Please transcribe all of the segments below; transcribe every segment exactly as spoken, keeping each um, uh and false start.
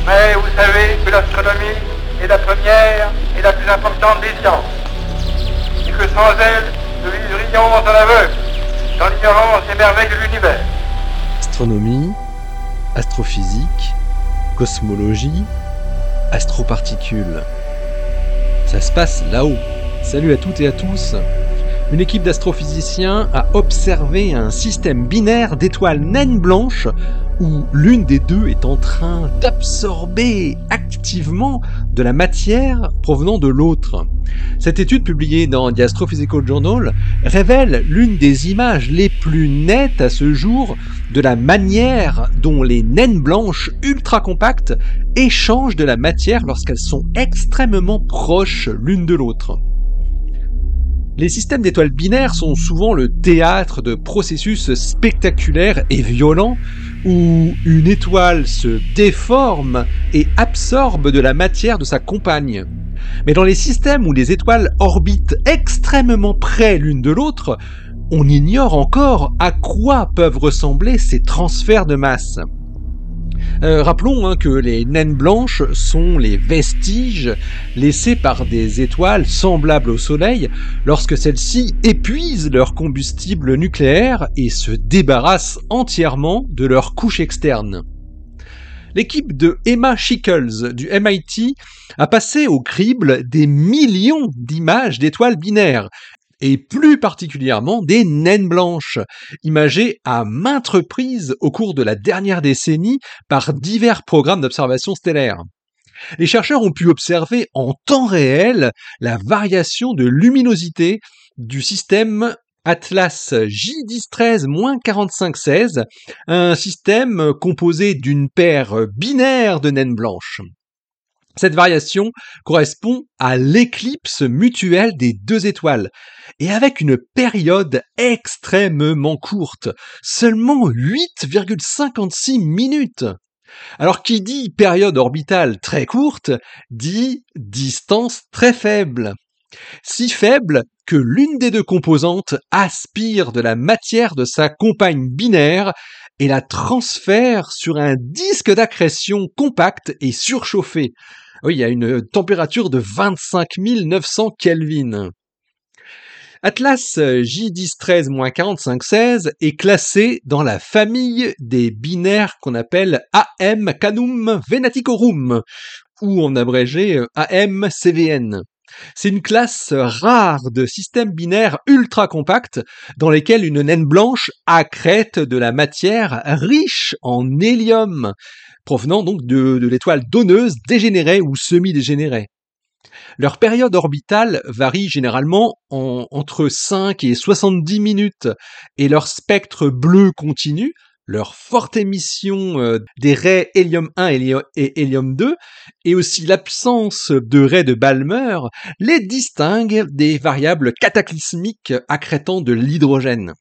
Mais vous savez que l'astronomie est la première et la plus importante des sciences. Et que sans elle, nous vivrions en aveugle, dans l'ignorance des merveilles de l'univers. Astronomie, astrophysique, cosmologie, astroparticules. Ça se passe là-haut. Salut à toutes et à tous. Une équipe d'astrophysiciens a observé un système binaire d'étoiles naines blanches où l'une des deux est en train d'absorber activement de la matière provenant de l'autre. Cette étude publiée dans The Astrophysical Journal révèle l'une des images les plus nettes à ce jour de la manière dont les naines blanches ultra compactes échangent de la matière lorsqu'elles sont extrêmement proches l'une de l'autre. Les systèmes d'étoiles binaires sont souvent le théâtre de processus spectaculaires et violents où une étoile se déforme et absorbe de la matière de sa compagne. Mais dans les systèmes où les étoiles orbitent extrêmement près l'une de l'autre, on ignore encore à quoi peuvent ressembler ces transferts de masse. Euh, rappelons hein, que les naines blanches sont les vestiges laissés par des étoiles semblables au Soleil lorsque celles-ci épuisent leur combustible nucléaire et se débarrassent entièrement de leur couche externe. L'équipe de Emma Shickles du M I T a passé au crible des millions d'images d'étoiles binaires, et plus particulièrement des naines blanches, imagées à maintes reprises au cours de la dernière décennie par divers programmes d'observation stellaire. Les chercheurs ont pu observer en temps réel la variation de luminosité du système Atlas J dix treize quarante-cinq seize, un système composé d'une paire binaire de naines blanches. Cette variation correspond à l'éclipse mutuelle des deux étoiles, et avec une période extrêmement courte, seulement huit virgule cinquante-six minutes. Alors qui dit période orbitale très courte, dit distance très faible. Si faible que l'une des deux composantes aspire de la matière de sa compagne binaire et la transfère sur un disque d'accrétion compact et surchauffé. Oui, il y a une température de vingt-cinq mille neuf cents Kelvin. Atlas J dix treize quarante-cinq seize est classé dans la famille des binaires qu'on appelle A M Canum Venaticorum, ou en abrégé A M C V N. C'est une classe rare de systèmes binaires ultra compacts dans lesquels une naine blanche accrète de la matière riche en hélium, provenant donc de, de l'étoile donneuse dégénérée ou semi-dégénérée. Leur période orbitale varie généralement en, entre cinq et soixante-dix minutes et leur spectre bleu continu, leur forte émission euh, des raies hélium un et, et hélium deux, et aussi l'absence de raies de Balmer, les distinguent des variables cataclysmiques accrétant de l'hydrogène.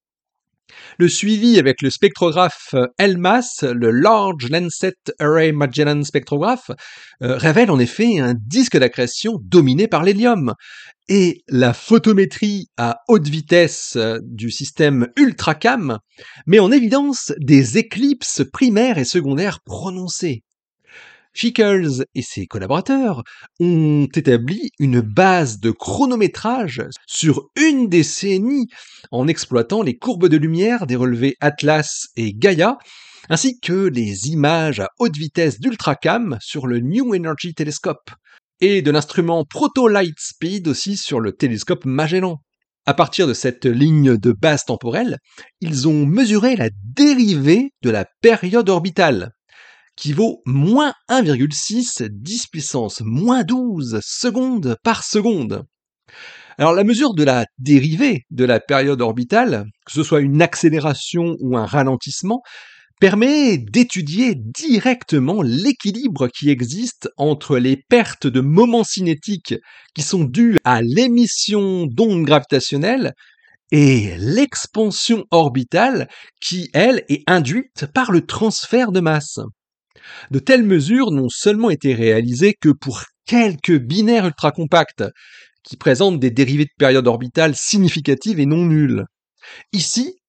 Le suivi avec le spectrographe L M A S, le Large Landsat Array Magellan Spectrograph, euh, révèle en effet un disque d'accrétion dominé par l'hélium. Et la photométrie à haute vitesse euh, du système UltraCam met en évidence des éclipses primaires et secondaires prononcées. Shickles et ses collaborateurs ont établi une base de chronométrage sur une décennie en exploitant les courbes de lumière des relevés Atlas et Gaia, ainsi que les images à haute vitesse d'UltraCam sur le New Energy Telescope, et de l'instrument Proto Lightspeed aussi sur le télescope Magellan. À partir de cette ligne de base temporelle, ils ont mesuré la dérivée de la période orbitale, qui vaut moins un virgule six dix puissance moins douze secondes par seconde. Alors la mesure de la dérivée de la période orbitale, que ce soit une accélération ou un ralentissement, permet d'étudier directement l'équilibre qui existe entre les pertes de moments cinétiques qui sont dues à l'émission d'ondes gravitationnelles et l'expansion orbitale qui, elle, est induite par le transfert de masse. De telles mesures n'ont seulement été réalisées que pour quelques binaires ultracompacts, qui présentent des dérivées de période orbitale significatives et non nulles. Ici,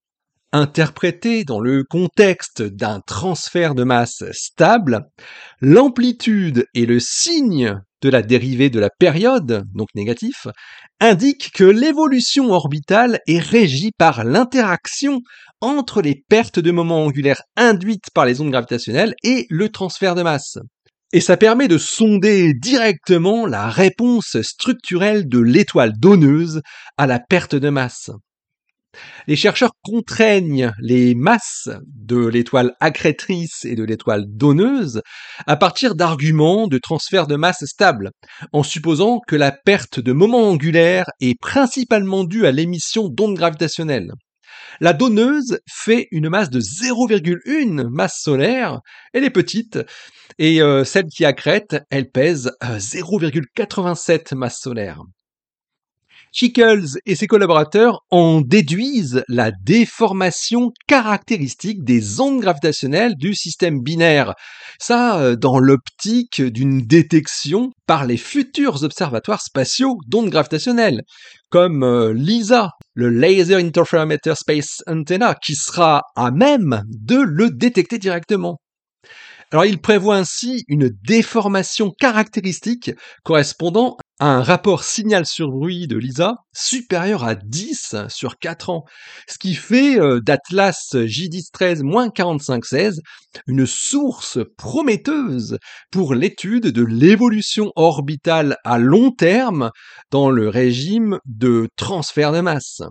Interprété dans le contexte d'un transfert de masse stable, l'amplitude et le signe de la dérivée de la période, donc négatif, indiquent que l'évolution orbitale est régie par l'interaction entre les pertes de moment angulaire induites par les ondes gravitationnelles et le transfert de masse. Et ça permet de sonder directement la réponse structurelle de l'étoile donneuse à la perte de masse. Les chercheurs contraignent les masses de l'étoile accrétrice et de l'étoile donneuse à partir d'arguments de transfert de masse stable, en supposant que la perte de moment angulaire est principalement due à l'émission d'ondes gravitationnelles. La donneuse fait une masse de zéro virgule un masse solaire, elle est petite, et euh, celle qui accrète, elle pèse euh, zéro virgule quatre-vingt-sept masse solaire. Chickles et ses collaborateurs en déduisent la déformation caractéristique des ondes gravitationnelles du système binaire. Ça, dans l'optique d'une détection par les futurs observatoires spatiaux d'ondes gravitationnelles, comme euh, LISA, le Laser Interferometer Space Antenna, qui sera à même de le détecter directement. Alors, il prévoit ainsi une déformation caractéristique correspondant à un rapport signal sur bruit de LISA supérieur à dix sur quatre ans, ce qui fait euh, d'Atlas J dix treize quarante-cinq seize une source prometteuse pour l'étude de l'évolution orbitale à long terme dans le régime de transfert de masse.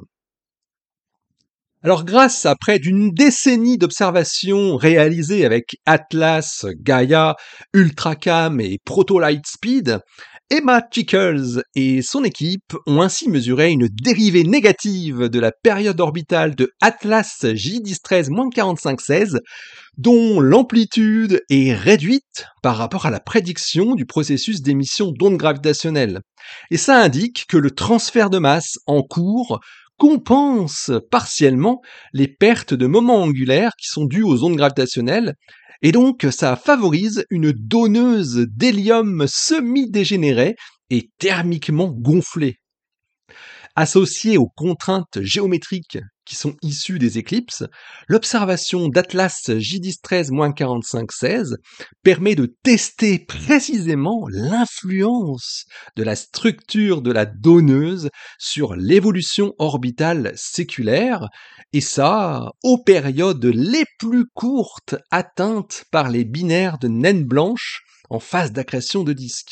Alors, grâce à près d'une décennie d'observations réalisées avec Atlas, Gaia, Ultracam et Proto Lightspeed, Emma Chickles et son équipe ont ainsi mesuré une dérivée négative de la période orbitale de Atlas J dix treize quarante-cinq seize, dont l'amplitude est réduite par rapport à la prédiction du processus d'émission d'ondes gravitationnelles. Et ça indique que le transfert de masse en cours compense partiellement les pertes de moment angulaire qui sont dues aux ondes gravitationnelles, et donc ça favorise une donneuse d'hélium semi-dégénérée et thermiquement gonflée. Associée aux contraintes géométriques qui sont issues des éclipses, l'observation d'Atlas J dix treize quarante-cinq seize permet de tester précisément l'influence de la structure de la donneuse sur l'évolution orbitale séculaire, et ça aux périodes les plus courtes atteintes par les binaires de naines blanches en phase d'accrétion de disques.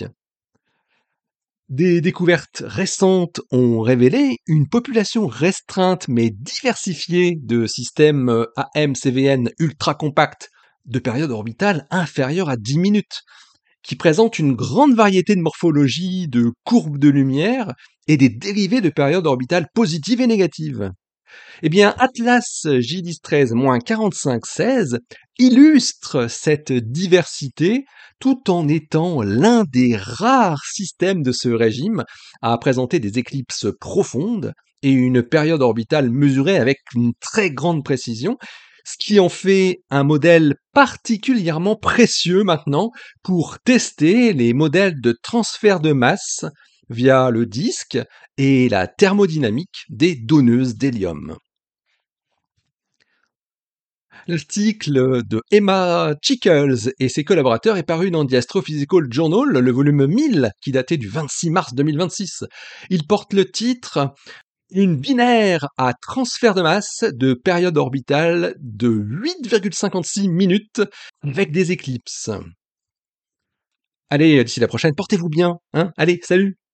Des découvertes récentes ont révélé une population restreinte mais diversifiée de systèmes A M C V N ultra compacts de période orbitale inférieure à dix minutes, qui présentent une grande variété de morphologies, de courbes de lumière et des dérivés de périodes orbitales positives et négatives. Eh bien, Atlas J dix treize quarante-cinq seize illustre cette diversité tout en étant l'un des rares systèmes de ce régime à présenter des éclipses profondes et une période orbitale mesurée avec une très grande précision, ce qui en fait un modèle particulièrement précieux maintenant pour tester les modèles de transfert de masse via le disque et la thermodynamique des donneuses d'hélium. L'article de Emma Chickles et ses collaborateurs est paru dans The Astrophysical Journal, le volume mille, qui datait du vingt-six mars deux mille vingt-six. Il porte le titre « Une binaire à transfert de masse de période orbitale de huit virgule cinquante-six minutes avec des éclipses ». Allez, d'ici la prochaine, portez-vous bien, hein. Allez, salut!